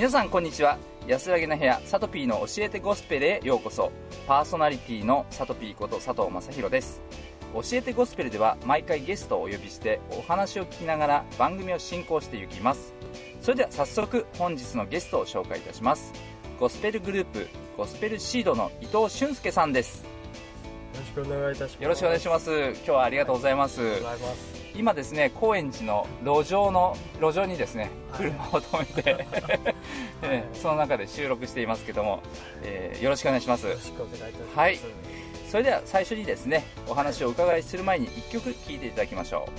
皆さんこんにちは。安らぎの部屋サトピーの教えてゴスペルへようこそ。パーソナリティのサトピーこと佐藤正宏です。教えてゴスペルでは毎回ゲストをお呼びしてお話を聞きながら番組を進行していきます。それでは早速本日のゲストを紹介いたします。ゴスペルグループゴスペルシードの伊藤俊介さんです。 よろしくお願いいたします。 よろしくお願いします。今日はありがとうございます。 ありがとうございます。 今ですね、高円寺の路上にですね、車を止めて、その中で収録していますけども、よろしくお願いします。 よろしくお願いいたします。 はい。それでは最初にですね、お話をお伺いする前に1曲聴いていただきましょう。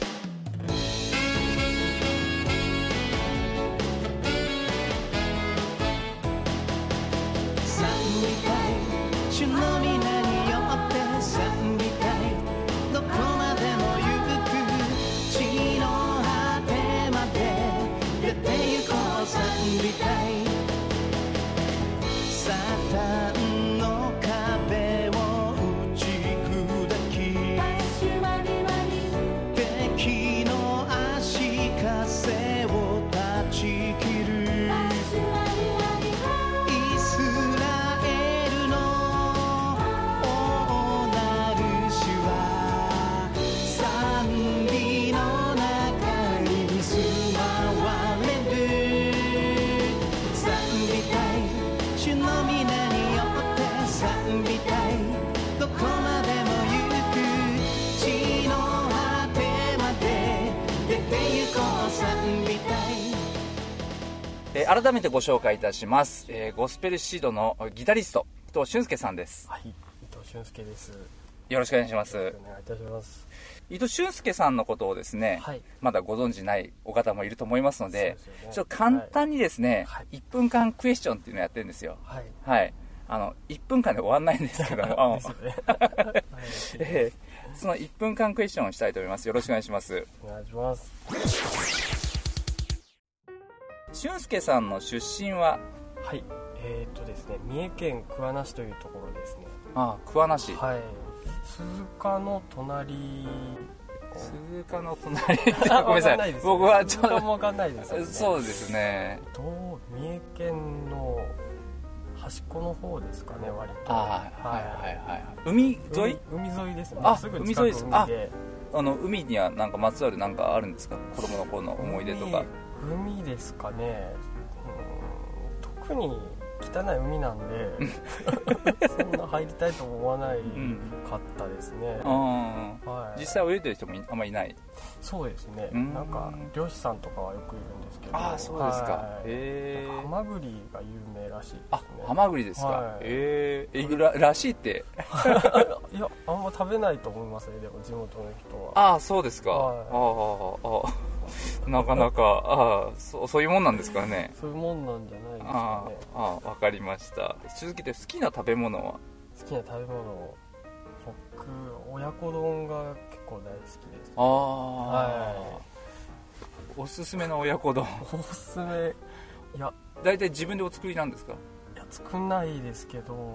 主の皆によって賛美たい、どこまでも行く地の果てまで出て行こう賛美たい、サタンの壁を打ち砕き敵の足かせを断ち切る改めてご紹介いたします。ゴスペルシードのギタリスト伊藤俊介さんです。 はい、伊藤俊介です。 よろしくお願いします。 よろしくお願いいたします。 伊藤俊介さんのことをですね、はい、まだご存知ないお方もいると思いますので、ちょっと簡単にですね、はい、1分間クエスチョンっていうのをやってるんですよ。はい、はい、1分間で終わんないんですけどもその1分間クエスチョンをしたいと思います。よろしくお願いします。 お願いします。 俊介さんの出身は？ はい、ですね、三重県桑名市というところですね。 ああ、桑名市。はい。 鈴鹿の隣。 鈴鹿の隣ごめんなさい。僕はちょっとわかんないですよね。 そうですね。 三重県の端っこの方ですかね、割と。 はいはいはい。海沿い？ 海沿いですね。 あ、 すぐ海沿いです。あ、海にはなんかまつわるなんかあるんですか？子供の頃の思い出とか。 海ですかね。特に汚い海なんでそんな入りたいと思わないかったですね。 はい、実際泳いでる人もあんまりいない。 そうですね。なんか漁師さんとかはよくいるんですけど。 あ、そうですか。 ハマグリが有名らしいですね。 あ、ハマグリですか。らしいっていや、あんま食べないと思いますね。でも地元の人は。 ああ、そうですか。なかなかそういうもんなんですかね。 そういうもんなんじゃないですかね。 わかりました。続けて好きな食べ物は？ 好きな食べ物、僕親子丼が結構大好きです。 おすすめの親子丼。 おすすめ、いや、 大体自分でお作りなんですか？ いや、作んないですけど、そう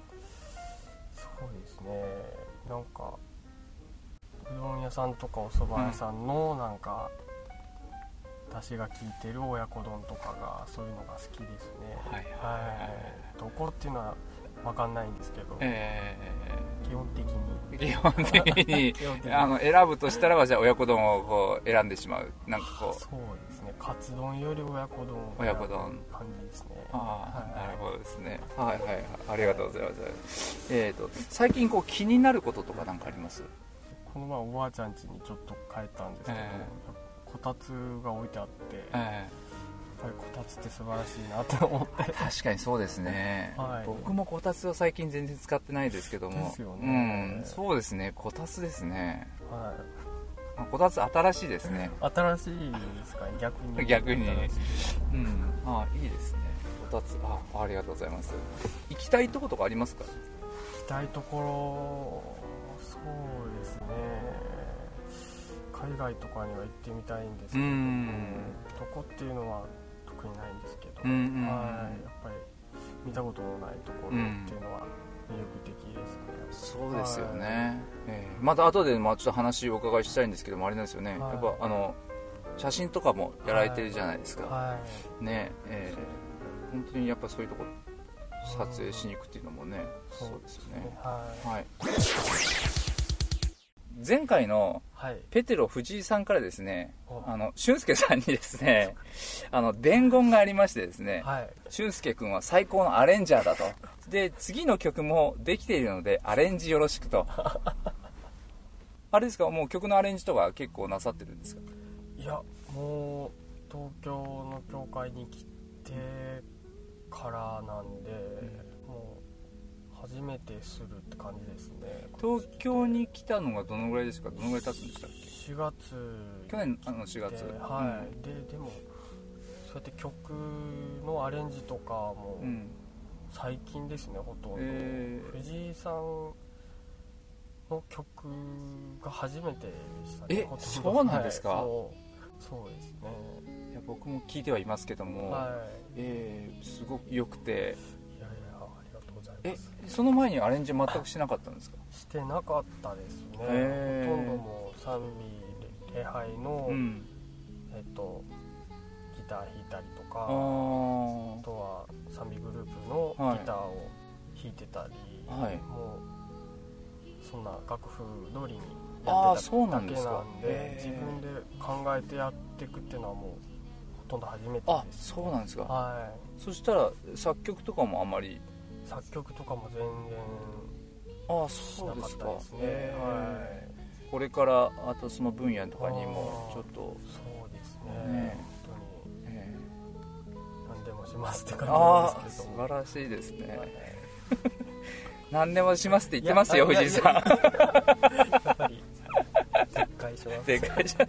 ですね、なんかうどん屋さんとかお蕎麦屋さんのなんか出汁が効いてる親子丼とかが、そういうのが好きですね。どこっていうのは分かんないんですけど、基本的に選ぶとしたらば、じゃあ親子丼をこう選んでしまう。なんかこう、 そうですね、カツ丼より親子丼感じですね。 なるほどですね。はいはいはい、ありがとうございます。最近こう気になることとかなんかあります？ この前おばあちゃん家にちょっと帰ったんですけど、こたつが置いてあって、やっぱりこたつって素晴らしいなと思って。 確かにそうですね。僕もこたつは最近全然使ってないですけども。ですよね。そうですね、こたつですね。こたつ新しいですね。 新しいですかね、 逆に。いいですね。こたつ、ありがとうございます。行きたいとことかありますか？ 行きたいところ、そうですね、海外とかには行ってみたいんですけど、どこっていうのは特にないんですけど、やっぱり見たことのないところっていうのは魅力的ですね。 そうですよね。また後でちょっと話をお伺いしたいんですけども、あれなんですよね、やっぱ写真とかもやられてるじゃないですか。ね、 本当にやっぱそういうところ撮影しに行くっていうのもね、そうですよね。はい。前回のペテロ藤井さんからですね、俊介さんにですね、伝言がありましてですね、俊介君は最高のアレンジャーだと。で、次の曲もできているのでアレンジよろしくと。あれですか、もう曲のアレンジとか結構なさってるんですか？ いや、もう東京の教会に来てからなんで、もう初めてするって感じですね。 東京に来たのがどのぐらいですか？どのぐらい経つんでしたっけ ？4月。 去年4月。 はい。でもそうやって曲のアレンジとかも最近ですね、ほとんど。藤井さんの曲が初めてでしたね。 そうなんですか？ そうですね。 いや、僕も聞いてはいますけども、すごく良くて。 いやいや、ありがとうございます。 その前にアレンジ全くしなかったんですか？ してなかったですね。ほとんどもう賛美礼拝の、ギター弾いたりとか、あとは賛美グループのギターを弾いてたり、もうそんな楽譜通りにやってただけなんで、自分で考えてやっていくっていうのはもうほとんど初めてです。 そうなんですか。 はい。 そしたら作曲とかもあんまり？ 作曲とかも全然しなかったですね。 これからあとその分野とかにもちょっと。 そうですね。本当に何でもしますって感じなんですけど。 素晴らしいですね。何でもしますって言ってますよ、藤井さん。やっぱりでっかいします。 でっかいします。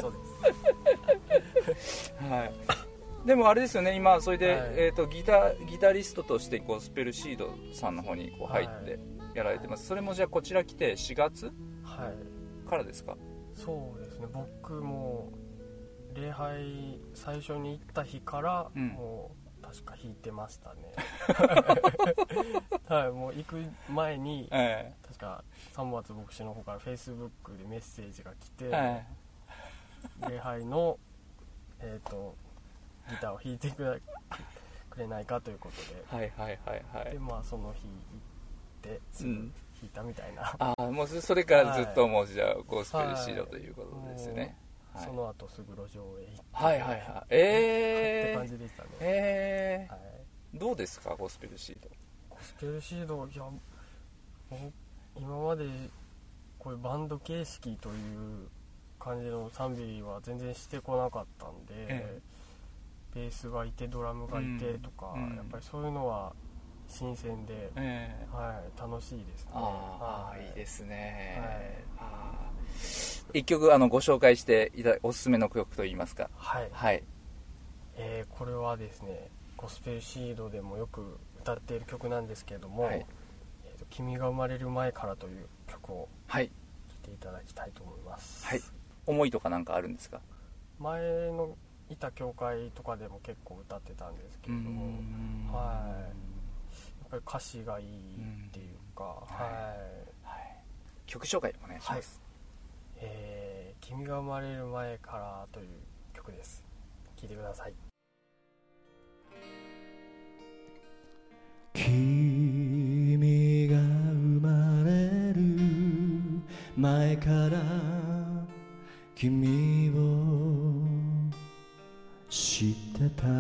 そうです。 はい。でもあれですよね、今それで、ギタリストとしてゴスペルシードさんの方にこう入ってやられてます。それもじゃあこちら来て4月からですか？ そうですね。僕も礼拝最初に行った日からもう確か弾いてましたね。はい、もう行く前に、確か三松牧師の方からフェイスブックでメッセージが来て、礼拝のギターを弾いてくれないかということで、でまあその日行ってすぐ弾いたみたいな。 もうそれからずっともうじゃあゴスペルシードということですね。 その後すぐ路上へ行ってって感じでしたね。 どうですか、ゴスペルシード？ ゴスペルシード、いや、今までこういうバンド形式という感じの賛美は全然してこなかったんで、ベースがいてドラムがいてとか、やっぱりそういうのは新鮮で、楽しいですね。 いいですね。一曲ご紹介しておすすめの曲といいますか。 これはですね、ゴスペルシードでもよく歌っている曲なんですけれども、君が生まれる前からという曲を聴いていただきたいと思います。 思いとかなんかあるんですか？ 前のいた教会とかでも結構歌ってたんですけれども、やっぱり歌詞がいいっていうか、 曲紹介お願いします。 君が生まれる前からという曲です。聴いてください。 君が生まれる前から君を知ってた。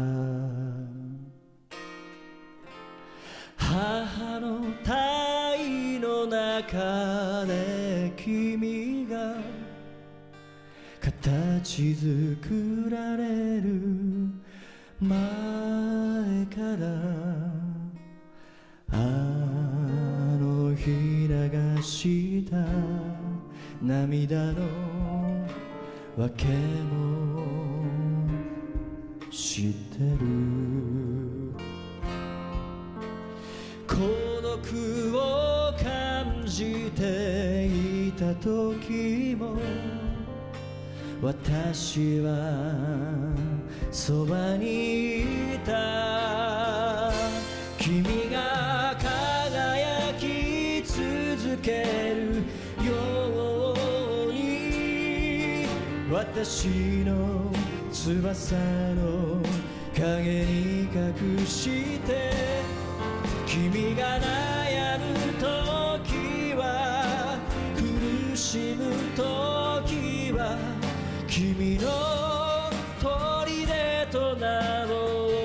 母の胎の中で君が形作られる前からあの日流した涙のわけも知ってる。孤独を感じていた時も私はそばにいた。君が輝き続けるように私の翼の影に隠して君が悩む時は苦しむ時は君の砦となろう。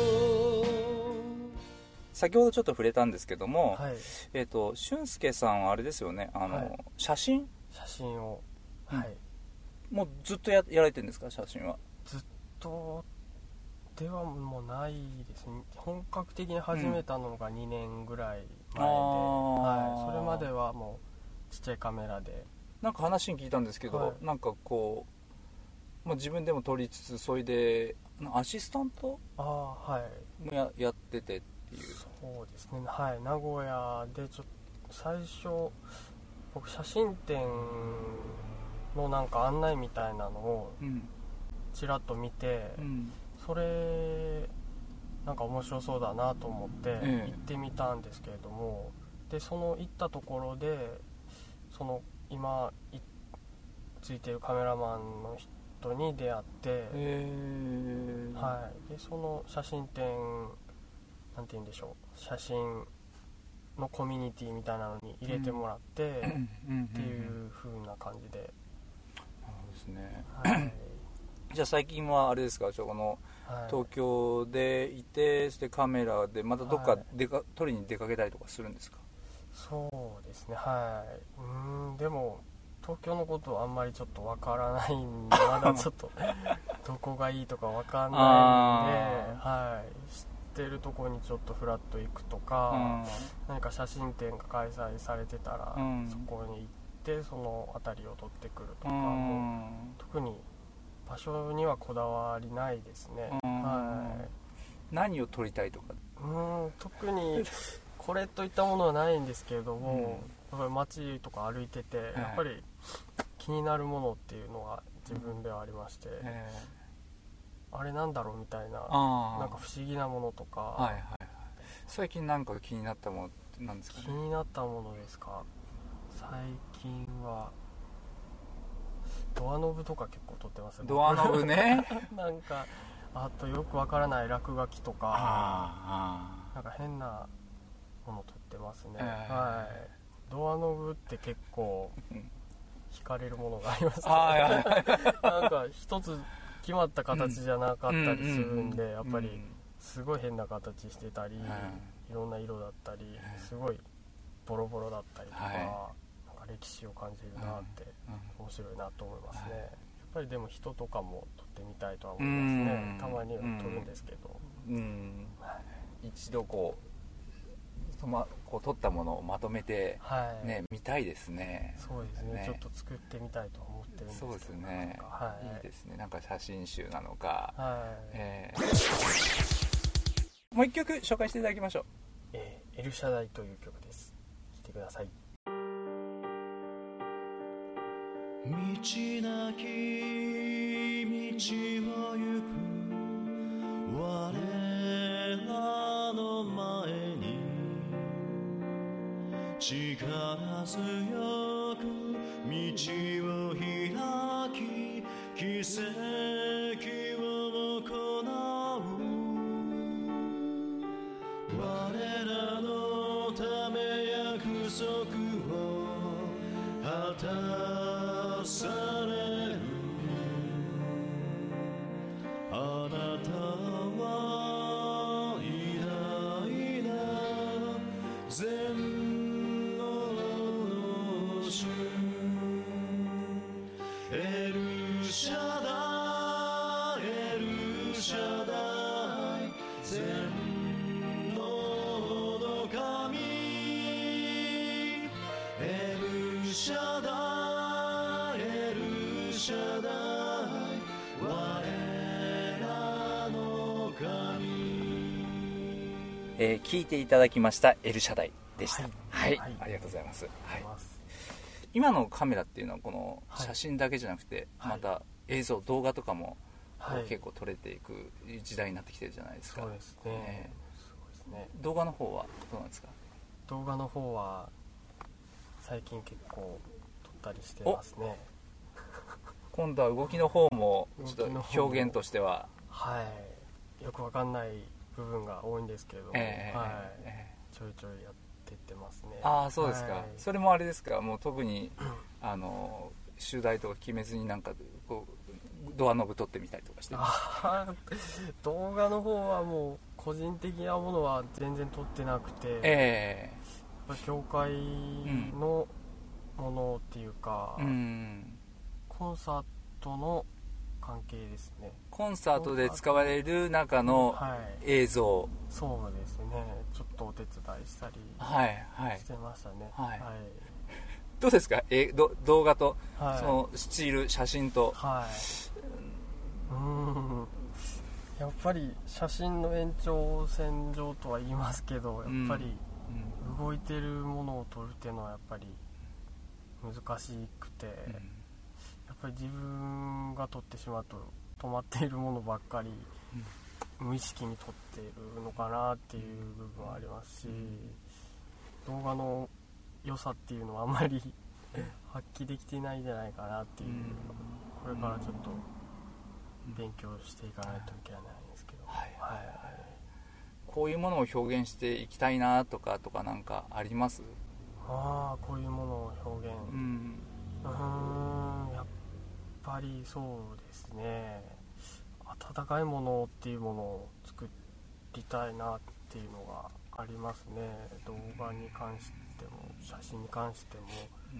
先ほどちょっと触れたんですけども、 はい、 俊介さんはあれですよね、 はい、 写真を、はい、 もうずっとやられてるんですか？写真はずっとではもうないですね。本格的に始めたのが2年ぐらい前で、はい、それまではもうちっちゃいカメラで。 なんか話に聞いたんですけど、はい、なんかこう、まあ、自分でも撮りつつそれでアシスタントも やっててっていう。 そうですね、はい、名古屋でちょっと最初僕写真展のなんか案内みたいなのをちらっと見て、それなんか面白そうだなと思って行ってみたんですけれども、でその行ったところでその今ついてるカメラマンの人に出会って、はい、でその写真展なんて言うんでしょう、写真のコミュニティみたいなのに入れてもらってっていう風な感じで。 そうですね、 はい、 じゃあ最近はあれですか、この東京でいて、そしてカメラでまたどっか撮りに出かけたりとかするんですか？ そうですね、はい、でも東京のことはあんまりちょっとわからないんでまだちょっとどこがいいとかわかんないんで、はい、知ってるとこにちょっとフラッと行くとか、何か写真展が開催されてたら、そこに行ってその辺りを撮ってくるとか、もう特に場所にはこだわりないですね。はい、 何を撮りたいとか？ 特にこれといったものはないんですけれども、やっぱり街とか歩いてて、やっぱり気になるものっていうのが自分ではありまして、あれなんだろうみたいな、なんか不思議なものとか、はいはいはい、 最近なんか気になったものって何ですかね？ 気になったものですか？最近はドアノブとか結構撮ってますね。 ドアノブねなんかあとよくわからない落書きとか、なんか変なもの撮ってますね。はい、ドアノブって結構惹かれるものがありますねなんか一つ決まった形じゃなかったりするんで、やっぱりすごい変な形してたり、いろんな色だったり、すごいボロボロだったりとか、なんか歴史を感じるなって、面白いなと思いますね。やっぱりでも人とかも撮ってみたいとは思いますね。たまには撮るんですけど、 一度こう撮ったものをまとめて、見たいですね。 そうですね、ちょっと作ってみたいと思ってるんですけど。 そうですね、いいですね。なんか写真集なのか、もう一曲紹介していただきましょう。 エルシャダイという曲です。聴いてください。 道なき道を行く我らの前に力強く道を開き奇跡を行う我らのため約束を果たされるあなたは偉大な全能の主エルシャダイエルシャダイ全能の神エルシャダイエルシャダイ我らの神。 聞いていただきましたエルシャダイでした。はい、ありがとうございます。今のカメラっていうのはこの写真だけじゃなくて、また映像動画とかも結構撮れていく時代になってきてるじゃないですか。 そうですね。 動画の方はどうなんですか？ 動画の方は最近結構撮ったりしてますね。 今度は動きの方もちょっと表現としては、 よくわかんない部分が多いんですけど、ちょいちょいやってってますね。 ああ、そうですか、それもあれですか、もう特に集題とか決めずになんかこうドアノブ取ってみたりとかして動画の方はもう個人的なものは全然撮ってなくて、やっぱ教会のものっていうか、コンサートの関係ですね。 コンサートで使われる中の映像、 そうですね、ちょっとお手伝いしたりしてましたね。 どうですか、動画と、そのスチール写真と、 やっぱり写真の延長線上とは言いますけど、やっぱり動いてるものを撮るっていうのはやっぱり難しくて、やっぱり自分が撮ってしまうと止まっているものばっかり無意識に撮っているのかなっていう部分はありますし、動画の良さっていうのはあまり発揮できていないんじゃないかなっていう、これからちょっと勉強していかないといけないんですけど、 こういうものを表現していきたいなとかなんかあります？ こういうものを表現、やっぱりそうですね、温かいものっていうものを作りたいなっていうのがありますね。動画に関しても写真に関しても、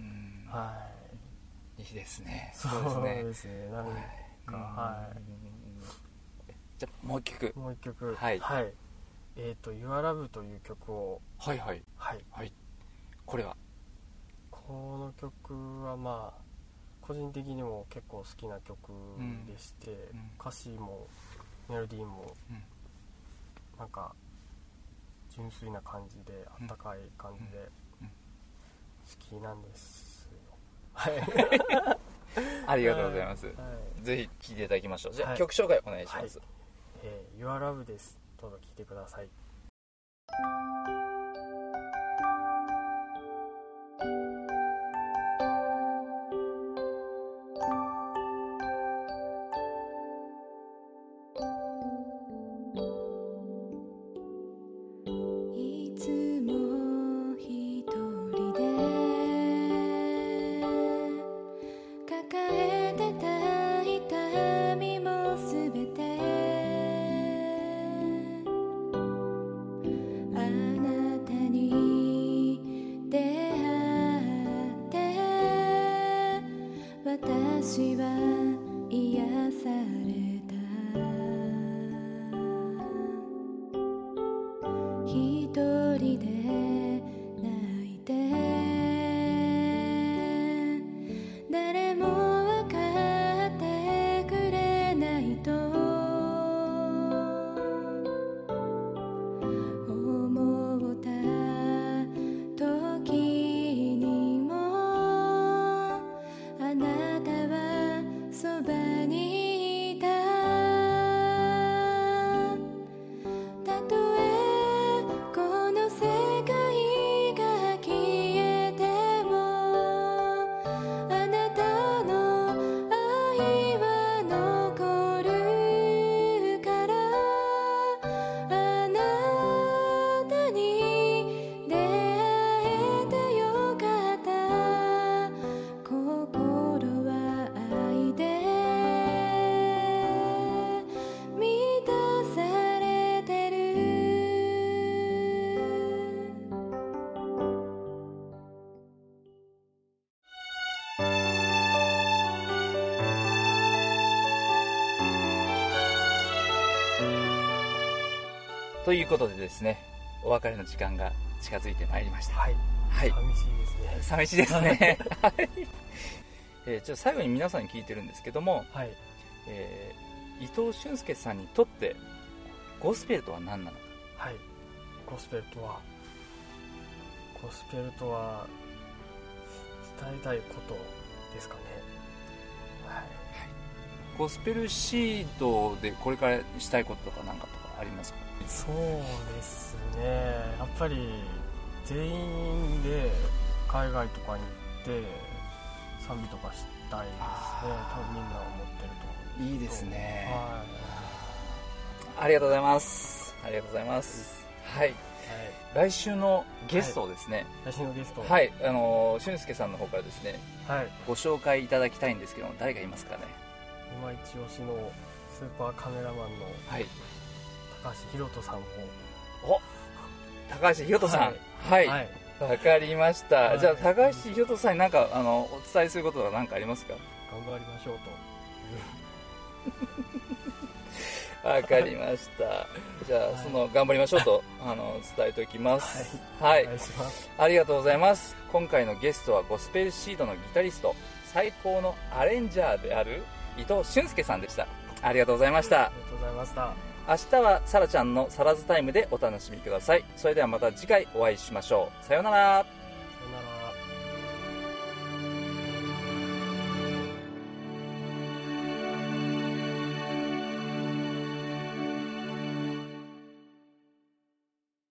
いいですね。 そうですね、なんか、 じゃあもう一曲 Your Love という曲を、 これはこの曲はまあ個人的にも結構好きな曲でして、歌詞もメロディーもなんか純粋な感じで、あったかい感じで好きなんですよ。 ありがとうございます。ぜひ聴いていただきましょう。じゃあ曲紹介お願いします。 Your Love です。どうぞ聴いてください。 私は癒された。一人で泣いて誰も分かってくれないと思った時にもあなたはそばにいた。たとえこの世界が消えてもあなたの愛は残るから。あなたに出会えてよかった。心は愛で満たされてる。 ということでですね、お別れの時間が近づいてまいりました。 寂しいですね。 寂しいですね。ちょっと最後に皆さんに聞いてるんですけども、伊藤俊介さんにとってゴスペルとは何なのか。 ゴスペルとは伝えたいことですかね。 ゴスペルシードでこれからしたいこととか何かとかありますか？ そうですね、やっぱり全員で海外とかに行って賛美とかしたいですね。多分みんな思ってると思う。 いいですね。 ありがとうございます。ありがとうございます。はい。来週のゲストをですね、 来週のゲスト、 はい、俊介さんの方からですね、ご紹介いただきたいんですけども、誰がいますかね。 今一押しのスーパーカメラマンの高橋宏斗さんを。 高橋宏斗さん。はい。わかりました。じゃあ高橋宏斗さんに何かお伝えすることは何かありますか。 頑張りましょうと。わかりました。じゃあその頑張りましょうと伝えておきます。はい。お願いします。ありがとうございます。今回のゲストはゴスペルシードのギタリスト、最高のアレンジャーである伊藤俊介さんでした。ありがとうございました。 ありがとうございました。 明日はさらちゃんのサラズタイムでお楽しみください。それではまた次回お会いしましょう。さようなら。